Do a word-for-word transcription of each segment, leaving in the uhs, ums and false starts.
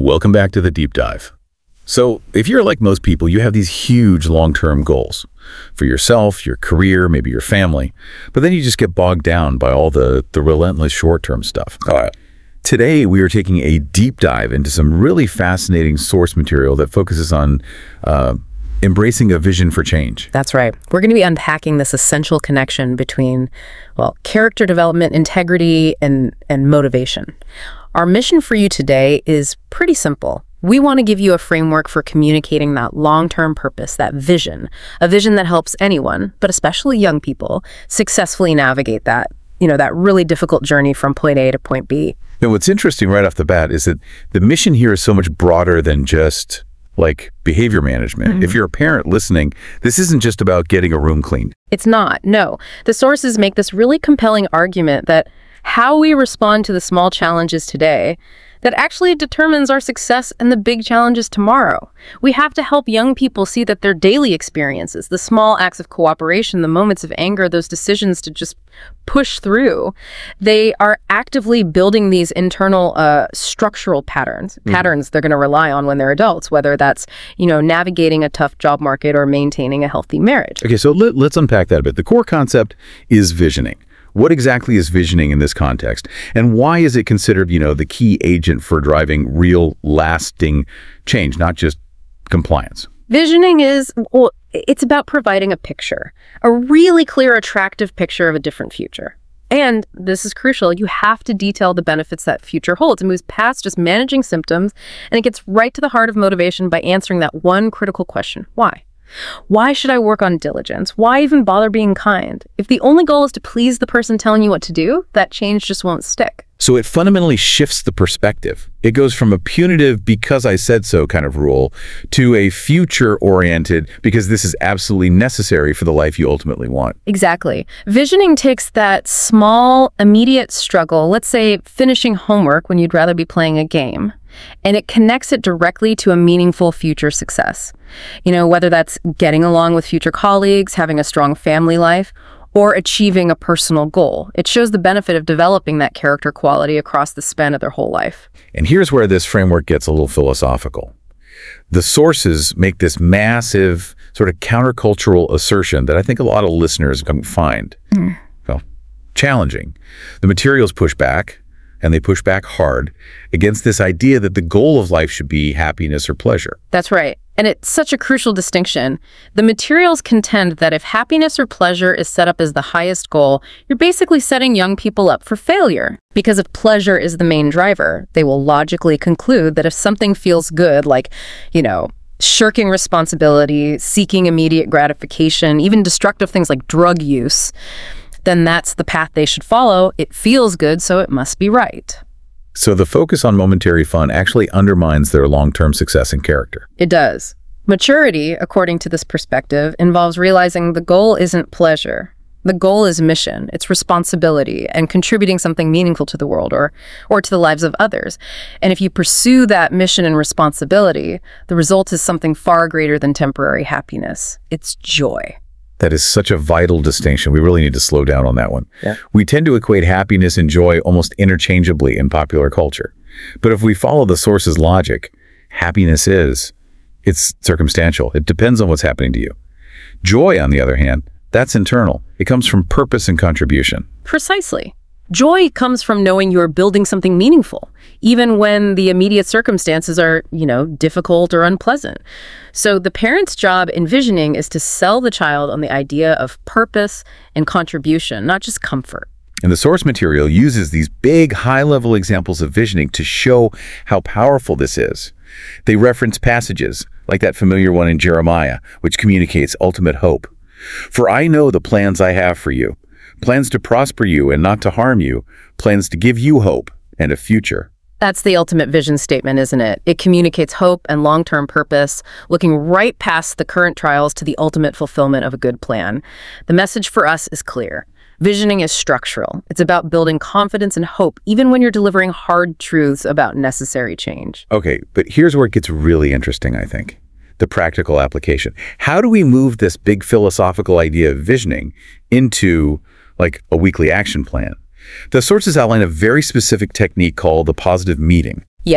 Welcome back to the deep dive. So if you're like most people, you have these huge long-term goals for yourself, your career, maybe your family, but then you just get bogged down by all the, the relentless short-term stuff. All right. Today, we are taking a deep dive into some really fascinating source material that focuses on uh, embracing a vision for change. That's right. We're going to be unpacking this essential connection between, well, character development, integrity, and, and motivation. Our mission for you today is pretty simple. We want to give you a framework for communicating that long-term purpose, that vision, a vision that helps anyone, but especially young people, successfully navigate that, you know, that really difficult journey from point A to point B. Now, what's interesting right off the bat is that the mission here is so much broader than just like behavior management. Mm-hmm. If you're a parent listening, this isn't just about getting a room cleaned. It's not, no. The sources make this really compelling argument that how we respond to the small challenges today that actually determines our success and the big challenges tomorrow. We have to help young people see that their daily experiences, the small acts of cooperation, the moments of anger, those decisions to just push through, they are actively building these internal uh, structural patterns, mm. patterns they're going to rely on when they're adults, whether that's, you know, navigating a tough job market or maintaining a healthy marriage. Okay, so let, let's unpack that a bit. The core concept is visioning. What exactly is visioning in this context? And why is it considered, you know, the key agent for driving real, lasting change, not just compliance? Visioning is, well, it's about providing a picture, a really clear, attractive picture of a different future. And this is crucial. You have to detail the benefits that future holds. It moves past just managing symptoms, and it gets right to the heart of motivation by answering that one critical question: why? Why should I work on diligence? Why even bother being kind? If the only goal is to please the person telling you what to do, that change just won't stick. So it fundamentally shifts the perspective. It goes from a punitive because I said so kind of rule to a future-oriented because this is absolutely necessary for the life you ultimately want. Exactly. Visioning takes that small, immediate struggle, let's say finishing homework when you'd rather be playing a game, and it connects it directly to a meaningful future success. You know, whether that's getting along with future colleagues, having a strong family life, or achieving a personal goal. It shows the benefit of developing that character quality across the span of their whole life. And here's where this framework gets a little philosophical. The sources make this massive sort of countercultural assertion that I think a lot of listeners can find mm. well, challenging. The materials push back, and they push back hard against this idea that the goal of life should be happiness or pleasure. That's right. And it's such a crucial distinction. The materials contend that if happiness or pleasure is set up as the highest goal, you're basically setting young people up for failure. Because if pleasure is the main driver, they will logically conclude that if something feels good, like, you know, shirking responsibility, seeking immediate gratification, even destructive things like drug use, then that's the path they should follow. It feels good, so it must be right. So the focus on momentary fun actually undermines their long-term success and character. It does. Maturity, according to this perspective, involves realizing the goal isn't pleasure. The goal is mission, it's responsibility, and contributing something meaningful to the world or, or to the lives of others. And if you pursue that mission and responsibility, the result is something far greater than temporary happiness. It's joy. That is such a vital distinction. We really need to slow down on that one. Yeah. We tend to equate happiness and joy almost interchangeably in popular culture. But if we follow the source's logic, happiness is, it's circumstantial. It depends on what's happening to you. Joy, on the other hand, that's internal. It comes from purpose and contribution. Precisely. Joy comes from knowing you're building something meaningful, even when the immediate circumstances are, you know, difficult or unpleasant. So the parent's job in visioning is to sell the child on the idea of purpose and contribution, not just comfort. And the source material uses these big, high-level examples of visioning to show how powerful this is. They reference passages, like that familiar one in Jeremiah, which communicates ultimate hope. For I know the plans I have for you, plans to prosper you and not to harm you, plans to give you hope and a future. That's the ultimate vision statement, isn't it? It communicates hope and long-term purpose, looking right past the current trials to the ultimate fulfillment of a good plan. The message for us is clear. Visioning is structural. It's about building confidence and hope, even when you're delivering hard truths about necessary change. Okay, but here's where it gets really interesting, I think. The practical application. How do we move this big philosophical idea of visioning into like a weekly action plan? The sources outline a very specific technique called the positive meeting. Yes,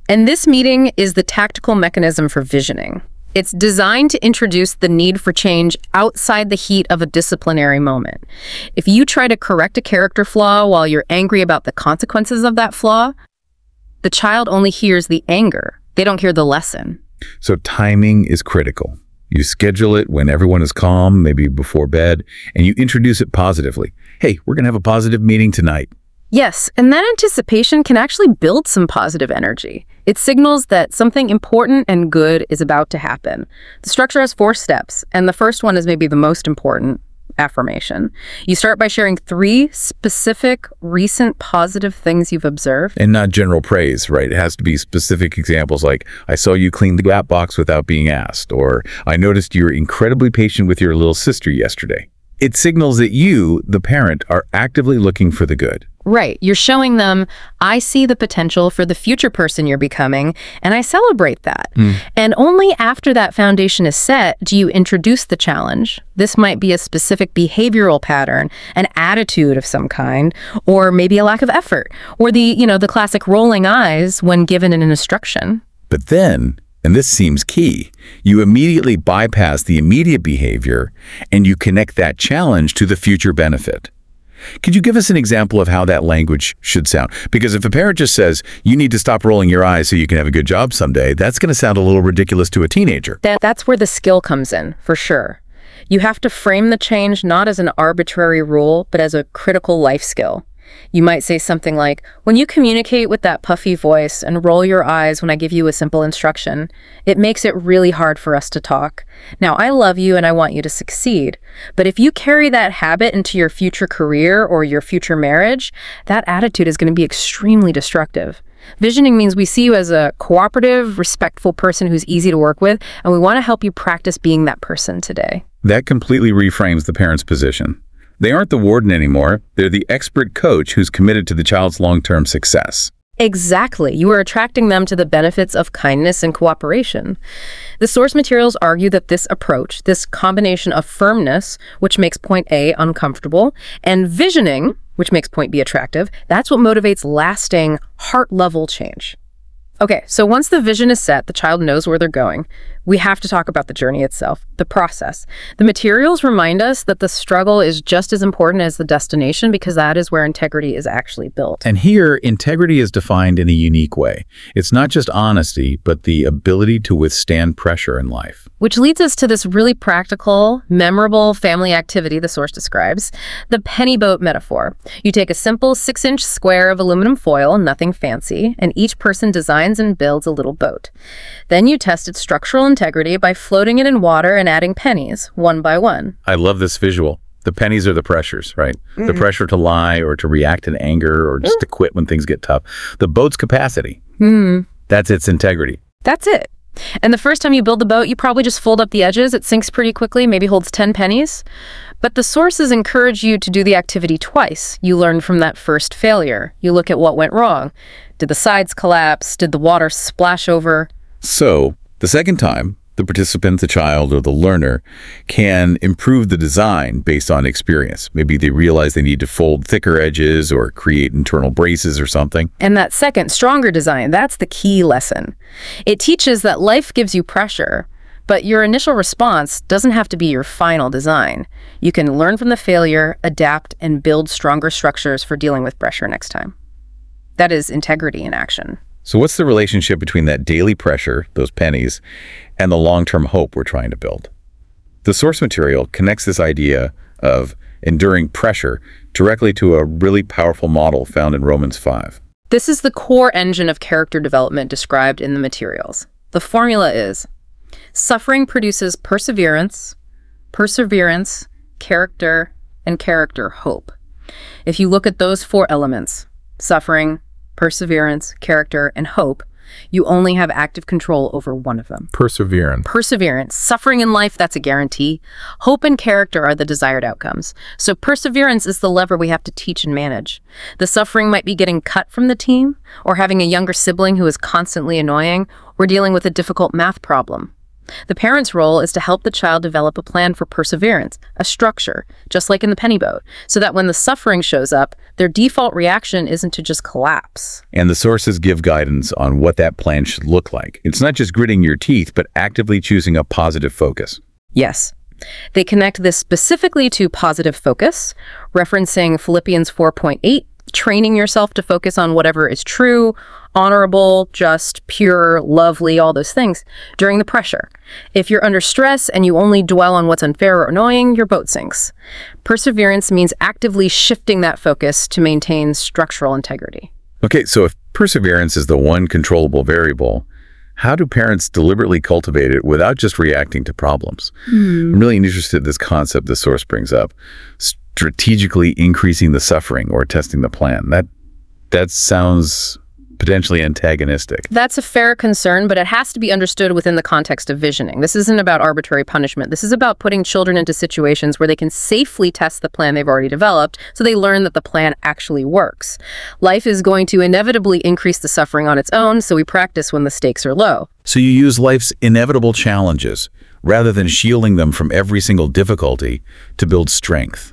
And this meeting is the tactical mechanism for visioning. It's designed to introduce the need for change outside the heat of a disciplinary moment. If you try to correct a character flaw while you're angry about the consequences of that flaw, the child only hears the anger. They don't hear the lesson. So timing is critical. You schedule it when everyone is calm, maybe before bed, and you introduce it positively. Hey, we're going to have a positive meeting tonight. Yes, and that anticipation can actually build some positive energy. It signals that something important and good is about to happen. The structure has four steps, and the first one is maybe the most important: affirmation. You start by sharing three specific, recent positive things you've observed. And not general praise, right? It has to be specific examples like, I saw you clean the gap box without being asked, or I noticed you were incredibly patient with your little sister yesterday. It signals that you, the parent, are actively looking for the good. Right. You're showing them, I see the potential for the future person you're becoming, and I celebrate that. Mm. And only after that foundation is set do you introduce the challenge. This might be a specific behavioral pattern, an attitude of some kind, or maybe a lack of effort, or the, you know, the classic rolling eyes when given an instruction. But then, and this seems key, you immediately bypass the immediate behavior and you connect that challenge to the future benefit. Could you give us an example of how that language should sound? Because if a parent just says, you need to stop rolling your eyes so you can have a good job someday, that's going to sound a little ridiculous to a teenager. That, that's where the skill comes in, for sure. You have to frame the change not as an arbitrary rule, but as a critical life skill. You might say something like, when you communicate with that puffy voice and roll your eyes when I give you a simple instruction, it makes it really hard for us to talk. Now, I love you and I want you to succeed. But if you carry that habit into your future career or your future marriage, that attitude is going to be extremely destructive. Visioning means we see you as a cooperative, respectful person who's easy to work with, and we want to help you practice being that person today. That completely reframes the parent's position. They aren't the warden anymore. They're the expert coach who's committed to the child's long-term success. Exactly. You are attracting them to the benefits of kindness and cooperation. The source materials argue that this approach, this combination of firmness, which makes point A uncomfortable, and visioning, which makes point B attractive, that's what motivates lasting, heart-level change. Okay, so once the vision is set, the child knows where they're going. We have to talk about the journey itself, the process. The materials remind us that the struggle is just as important as the destination because that is where integrity is actually built. And here, integrity is defined in a unique way. It's not just honesty, but the ability to withstand pressure in life. Which leads us to this really practical, memorable family activity the source describes, the penny boat metaphor. You take a simple six-inch square of aluminum foil, nothing fancy, and each person designs and builds a little boat. Then you test its structural integrity by floating it in water and adding pennies, one by one. I love this visual. The pennies are the pressures, right? Mm. The pressure to lie or to react in anger or just mm. to quit when things get tough. The boat's capacity, mm. that's its integrity. That's it. And the first time you build the boat, you probably just fold up the edges. It sinks pretty quickly, maybe holds ten pennies. But the sources encourage you to do the activity twice. You learn from that first failure. You look at what went wrong. Did the sides collapse? Did the water splash over? So, the second time, the participant, the child, or the learner can improve the design based on experience. Maybe they realize they need to fold thicker edges or create internal braces or something. And that second, stronger design, that's the key lesson. It teaches that life gives you pressure, but your initial response doesn't have to be your final design. You can learn from the failure, adapt, and build stronger structures for dealing with pressure next time. That is integrity in action. So what's the relationship between that daily pressure, those pennies, and the long-term hope we're trying to build? The source material connects this idea of enduring pressure directly to a really powerful model found in Romans five. This is the core engine of character development described in the materials. The formula is, suffering produces perseverance, perseverance, character, and character hope. If you look at those four elements, suffering, perseverance, character, and hope, you only have active control over one of them. Perseverance. Perseverance. Suffering in life, that's a guarantee. Hope and character are the desired outcomes. So perseverance is the lever we have to teach and manage. The suffering might be getting cut from the team, or having a younger sibling who is constantly annoying, or dealing with a difficult math problem. The parent's role is to help the child develop a plan for perseverance, a structure, just like in the penny boat, so that when the suffering shows up, their default reaction isn't to just collapse. And the sources give guidance on what that plan should look like. It's not just gritting your teeth, but actively choosing a positive focus. Yes. They connect this specifically to positive focus, referencing Philippians four point eight, training yourself to focus on whatever is true, honorable, just, pure, lovely, all those things, during the pressure. If you're under stress and you only dwell on what's unfair or annoying, your boat sinks. Perseverance means actively shifting that focus to maintain structural integrity. Okay, so if perseverance is the one controllable variable, how do parents deliberately cultivate it without just reacting to problems? Mm. I'm really interested in this concept the source brings up. Strategically increasing the suffering or testing the plan. That that sounds potentially antagonistic. That's a fair concern, but it has to be understood within the context of visioning. This isn't about arbitrary punishment. This is about putting children into situations where they can safely test the plan they've already developed, so they learn that the plan actually works. Life is going to inevitably increase the suffering on its own, so we practice when the stakes are low. So you use life's inevitable challenges, rather than shielding them from every single difficulty, to build strength.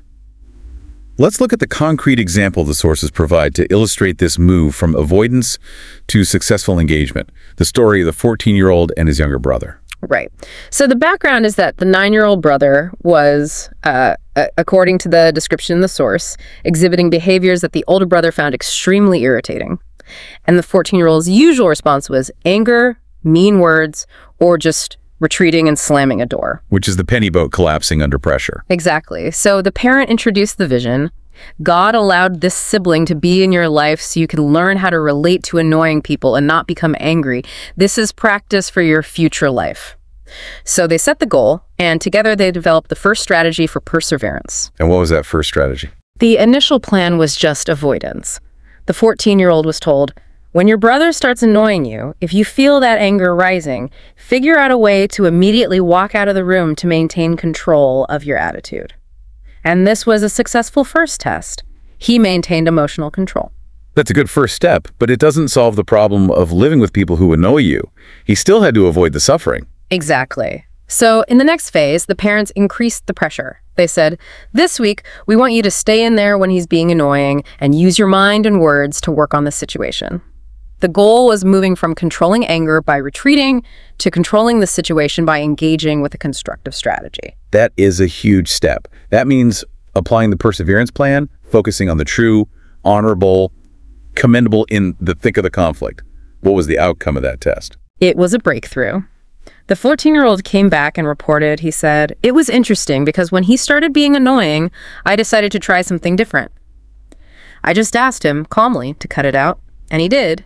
Let's look at the concrete example the sources provide to illustrate this move from avoidance to successful engagement, the story of the fourteen-year-old and his younger brother. Right. So the background is that the nine-year-old brother was, uh, according to the description in the source, exhibiting behaviors that the older brother found extremely irritating. And the fourteen-year-old's usual response was anger, mean words, or just retreating and slamming a door. Which is the penny boat collapsing under pressure. Exactly. So the parent introduced the vision. God allowed this sibling to be in your life so you can learn how to relate to annoying people and not become angry. This is practice for your future life. So they set the goal, and together they developed the first strategy for perseverance. And what was that first strategy? The initial plan was just avoidance. The fourteen-year-old was told, when your brother starts annoying you, if you feel that anger rising, figure out a way to immediately walk out of the room to maintain control of your attitude. And this was a successful first test. He maintained emotional control. That's a good first step, but it doesn't solve the problem of living with people who annoy you. He still had to avoid the suffering. Exactly. So in the next phase, the parents increased the pressure. They said, this week, we want you to stay in there when he's being annoying and use your mind and words to work on the situation. The goal was moving from controlling anger by retreating to controlling the situation by engaging with a constructive strategy. That is a huge step. That means applying the perseverance plan, focusing on the true, honorable, commendable in the thick of the conflict. What was the outcome of that test? It was a breakthrough. The fourteen-year-old came back and reported, he said, it was interesting because when he started being annoying, I decided to try something different. I just asked him calmly to cut it out. And he did.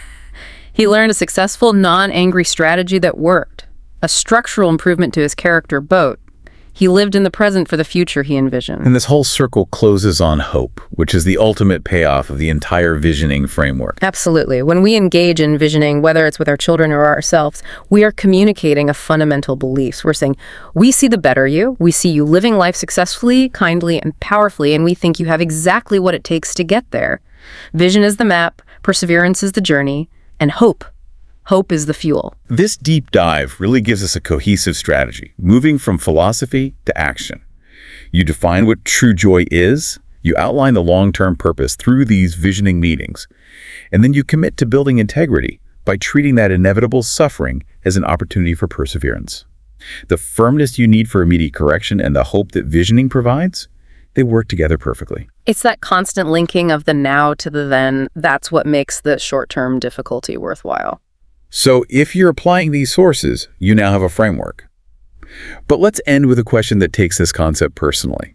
He learned a successful, non-angry strategy that worked, a structural improvement to his character boat. He lived in the present for the future he envisioned. And this whole circle closes on hope, which is the ultimate payoff of the entire visioning framework. Absolutely. When we engage in visioning, whether it's with our children or ourselves, we are communicating a fundamental beliefs. We're saying, we see the better you, we see you living life successfully, kindly, and powerfully, and we think you have exactly what it takes to get there. Vision is the map, perseverance is the journey, and hope. Hope is the fuel. This deep dive really gives us a cohesive strategy, moving from philosophy to action. You define what true joy is, you outline the long-term purpose through these visioning meetings, and then you commit to building integrity by treating that inevitable suffering as an opportunity for perseverance. The firmness you need for immediate correction and the hope that visioning provides, they work together perfectly. It's that constant linking of the now to the then. That's what makes the short-term difficulty worthwhile. So if you're applying these sources, you now have a framework. But let's end with a question that takes this concept personally.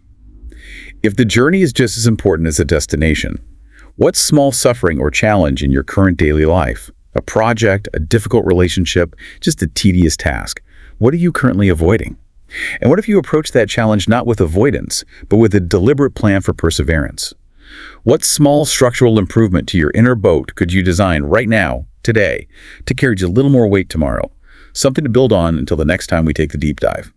If the journey is just as important as the destination, what small suffering or challenge in your current daily life, a project, a difficult relationship, just a tedious task, what are you currently avoiding? And what if you approach that challenge not with avoidance, but with a deliberate plan for perseverance? What small structural improvement to your inner boat could you design right now, today, to carry just a little more weight tomorrow? Something to build on until the next time we take the deep dive.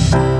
Bye.